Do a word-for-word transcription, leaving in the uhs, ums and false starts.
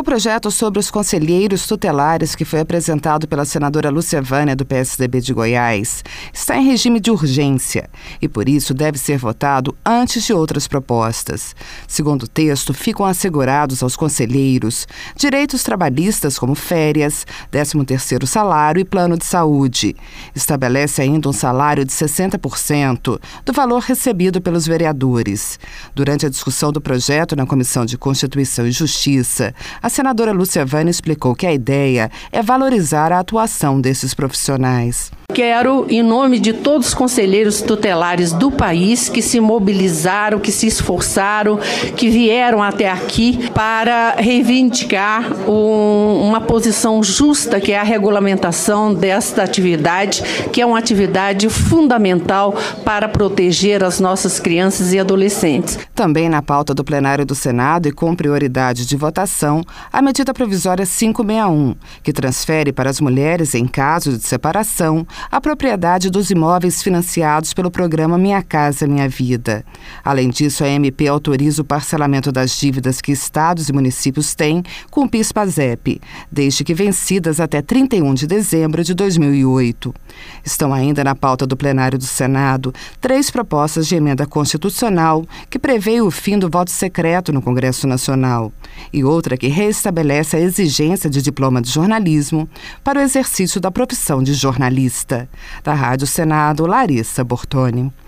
O projeto sobre os conselheiros tutelares, que foi apresentado pela senadora Lúcia Vânia, do P S D B de Goiás, está em regime de urgência e, por isso, deve ser votado antes de outras propostas. Segundo o texto, ficam assegurados aos conselheiros direitos trabalhistas como férias, décimo terceiro salário e plano de saúde. Estabelece ainda um salário de sessenta por cento do valor recebido pelos vereadores. Durante a discussão do projeto na Comissão de Constituição e Justiça, a senadora Lúcia Vânia explicou que a ideia é valorizar a atuação desses profissionais. Quero, em nome de todos os conselheiros tutelares do país que se mobilizaram, que se esforçaram, que vieram até aqui para reivindicar um, uma posição justa, que é a regulamentação desta atividade, que é uma atividade fundamental para proteger as nossas crianças e adolescentes. Também na pauta do plenário do Senado e com prioridade de votação, a medida provisória quinhentos e sessenta e um, que transfere para as mulheres, em caso de separação, a propriedade dos imóveis financiados pelo programa Minha Casa Minha Vida. Além disso, a M P autoriza o parcelamento das dívidas que estados e municípios têm com o PIS/PASEP, desde que vencidas até trinta e um de dezembro de dois mil e oito. Estão ainda na pauta do plenário do Senado três propostas de emenda constitucional que prevê o fim do voto secreto no Congresso Nacional e outra que restabelece a exigência de diploma de jornalismo para o exercício da profissão de jornalista. Da Rádio Senado, Larissa Bortoni.